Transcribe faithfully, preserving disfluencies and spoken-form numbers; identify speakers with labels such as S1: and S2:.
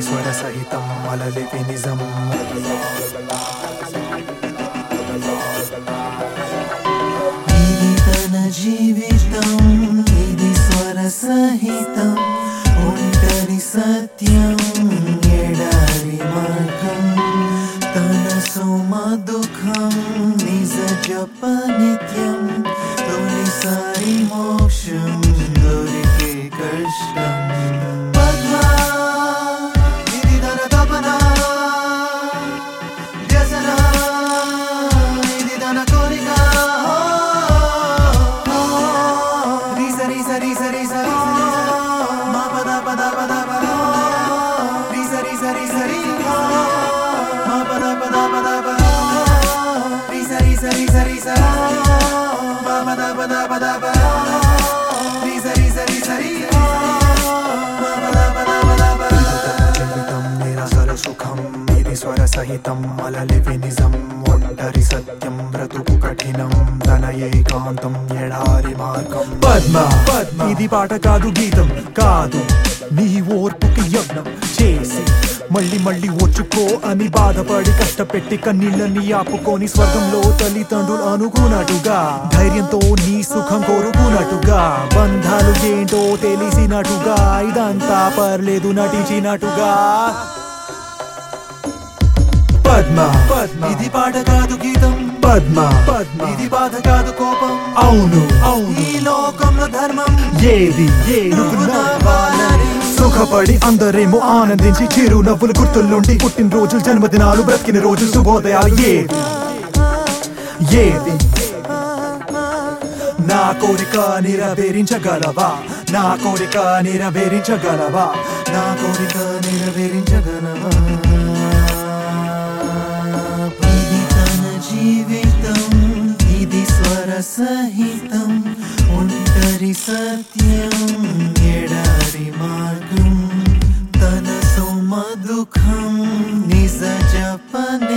S1: ఇది స్వర సహితం అలలిపి నిజం
S2: ఇది తన జీవితం ఇది స్వర సహితం ఒంటరి సత్యం ఎడారి మార్గం తన సోమ దుఃఖం నిజ జప నిత్యం తొలిసారి మోక్షం దొరికే కష్టం పద్మా ఇది తన తపన వ్యసన ఇది తన కోరిక రీ సరి సరి సరి సరి మా పద పద పద పద రీ సరి సరి సరి మా పద పద పద పద రీ సరి సరి సరి సరి మా పద పద పద పద రీ సరి సరి సరి మా పద పద పద పద
S1: జీవితం నిరసర సుఖం ఇది స్వర సహితం అలలిపి నిజం ఒంటరి సత్యం బ్రతుకు కఠినం తన ఏకాంతం ఎడారి మార్గం పద్మ పద్మ ఇది పాట కాదు గీతం కాదు నీ ఓర్పుకి యజ్ఞం చేసి మళ్ళీ మళ్ళీ ఓర్చుకో అని బాధపడి కష్టపెట్టి కన్నీళ్ళని ఆపుకొని స్వర్గంలో తల్లిదండ్రులు అనుకున్నట్టుగా ధైర్యంతో నీ సుఖం కోరుకున్నట్టుగా బంధాలు ఏంటో తెలిసినట్టుగా ఇదంతా పర్లేదు నటించినట్టుగా పద్మ పద్మ
S2: ఇది పాట కాదు గీతం
S1: పద్మ పద్మ
S2: ఇది బాధ కాదు కోపం
S1: అవును అవును
S2: ఈ లోకంలో ధర్మం
S1: ఏది
S2: నువ్వు నవ్వాలని
S1: సుఖపడి అందరేమో ఆనందించి చిరు నవ్వులు గుర్తుల్లుండి పుట్టినరోజులు జన్మదినాలు బ్రతికిన రోజు శుభోదయాలు ఏది ఏది నా కోరిక నెరవేరించగలవా నా కోరిక నెరవేరించగలవా
S2: నా కోరిక నెరవేరించగలవా ఇది తన జీవితం ఇది స్వర సహితం ఒంటరి సత్యం ఎడారి మార్గం తన సోమ దుఃఖం నిజ జప